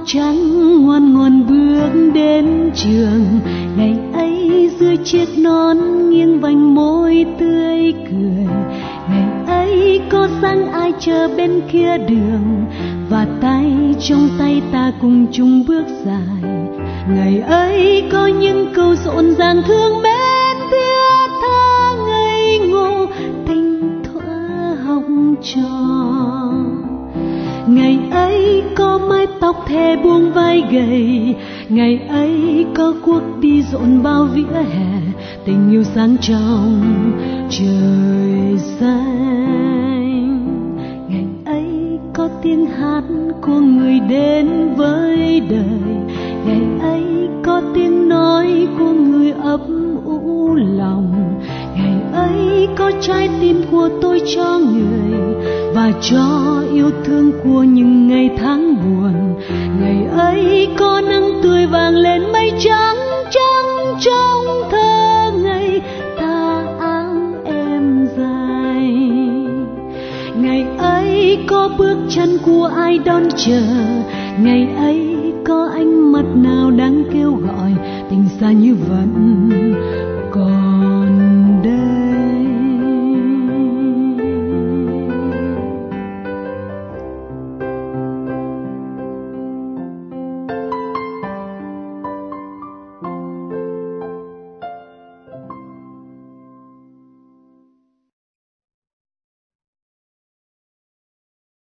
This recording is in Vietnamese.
trắng ngoan ngoan bước đến trường. Ngày ấy dưới chiếc nón nghiêng vành môi tươi cười. Ngày ấy có dáng ai chờ bên kia đường, và tay trong tay ta cùng chung bước dài. Ngày ấy có những câu rộn ràng thương mến thiết tha ngây ngô tình thuở học trò. Ngày ấy có mái tóc thề buông vai gầy. Ngày ấy có cuộc đi rộn bao vỉa hè. Tình yêu sáng trong trời xanh. Ngày ấy có tiếng hát của người đến với đời. Ngày ấy có tiếng nói của người ấp ủ lòng. Ngày ấy có trái tim của tôi cho người, và cho yêu thương của những ngày tháng buồn. Ngày ấy có nắng tươi vàng lên mây trắng trắng trong thơ ngây ta áng em dài. Ngày ấy có bước chân của ai đón chờ. Ngày ấy có ánh mắt nào đang kêu gọi tình xa như vẫn còn.